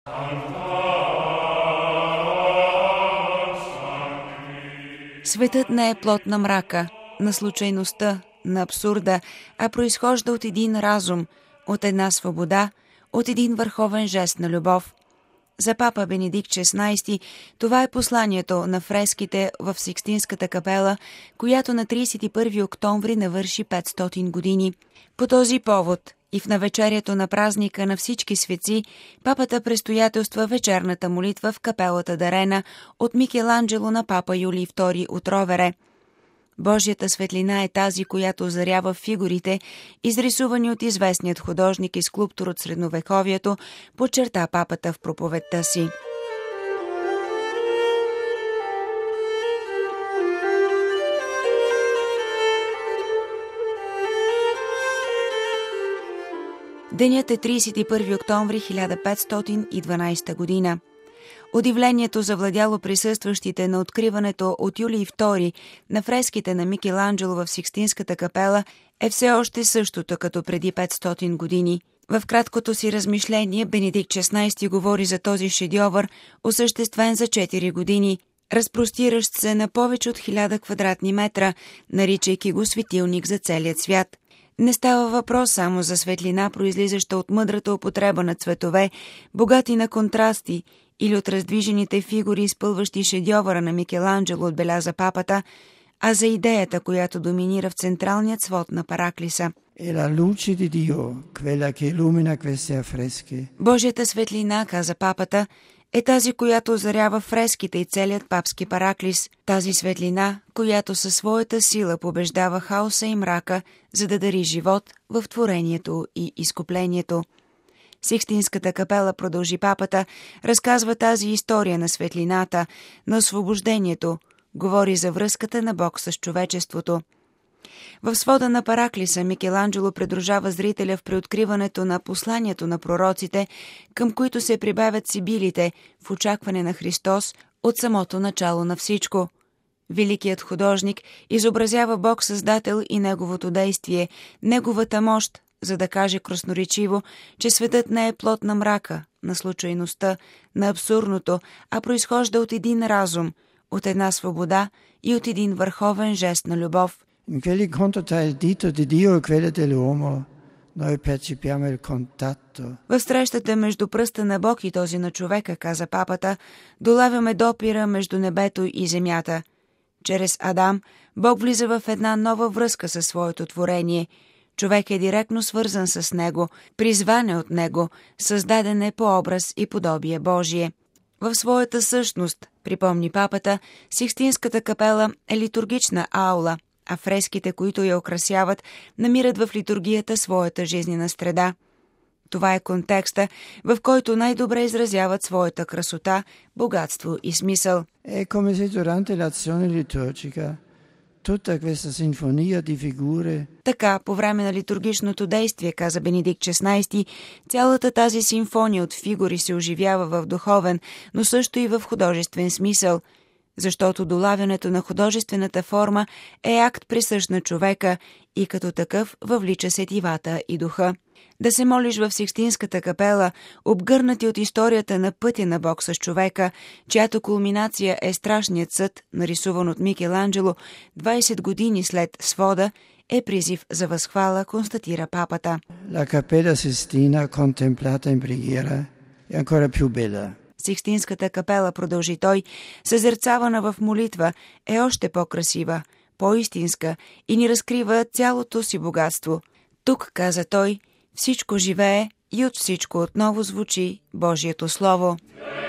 Светът не е плод на мрака, на случайността, на абсурда, а произхожда от един разум, от една свобода, от един върховен жест на любов. За папа Бенедикт XVI това е посланието на фреските в Сикстинската капела, която на 31 октомври навърши 500 години. По този повод и в навечерието на празника на всички светци, папата престоятелства вечерната молитва в капелата Дарена от Микеланджело на папа Юлий II от Ровере. Божията светлина е тази, която озарява фигурите, изрисувани от известният художник и скулптор от средновековието, подчерта папата в проповедта си. Денят е 31 октомври 1512 година. Удивлението завладяло присъстващите на откриването от Юлий II на фреските на Микеланджело в Сикстинската капела е все още същото като преди 500 години. В краткото си размишление Бенедикт XVI говори за този шедьовър, осъществен за 4 години, разпростиращ се на повече от 1000 квадратни метра, наричайки го светилник за целият свят. Не става въпрос само за светлина, произлизаща от мъдрата употреба на цветове, богати на контрасти, или от раздвижените фигури, изпълващи шедьовъра на Микеланджело, отбеляза папата, а за идеята, която доминира в централният свод на Параклиса. Божията светлина, каза папата, е тази, която озарява фреските и целият папски Параклис, тази светлина, която със своята сила побеждава хаоса и мрака, за да дари живот в творението и изкуплението. Сикстинската капела, продължи папата, разказва тази история на светлината, на освобождението, говори за връзката на Бог с човечеството. В свода на Параклиса Микеланджело придружава зрителя в преоткриването на посланието на пророците, към които се прибавят сибилите в очакване на Христос от самото начало на всичко. Великият художник изобразява Бог Създател и Неговото действие, Неговата мощ, за да каже красноречиво, че светът не е плод на мрака, на случайността, на абсурдното, а произхожда от един разум, от една свобода и от един върховен жест на любов. В срещата между пръста на Бог и този на човека, каза папата, долавяме допира между небето и земята. Чрез Адам Бог влиза в една нова връзка със своето творение. Човек е директно свързан с него, призван е от него, създаден е по образ и подобие Божие. В своята същност, припомни папата, Сикстинската капела е литургична аула, а фреските, които я украсяват, намират в литургията своята жизнена среда. Това е контекста, в който най-добре изразяват своята красота, богатство и смисъл. Така, по време на литургичното действие, каза Бенедикт XVI, цялата тази симфония от фигури се оживява в духовен, но също и в художествен смисъл, защото долавянето на художествената форма е акт присъщ на човека и като такъв въвлича сетивата и духа. Да се молиш в Сикстинската капела, обгърнати от историята на пътя на Бог с човека, чиято кулминация е страшният съд, нарисуван от Микеланджело 20 години след свода, е призив за възхвала, констатира папата. La Cappella Sistina contemplata in preghiera è ancora più bella. Сикстинската капела, продължи той, съзерцавана в молитва, е още по-красива, по-истинска и ни разкрива цялото си богатство. Тук, каза той, всичко живее и от всичко отново звучи Божието Слово.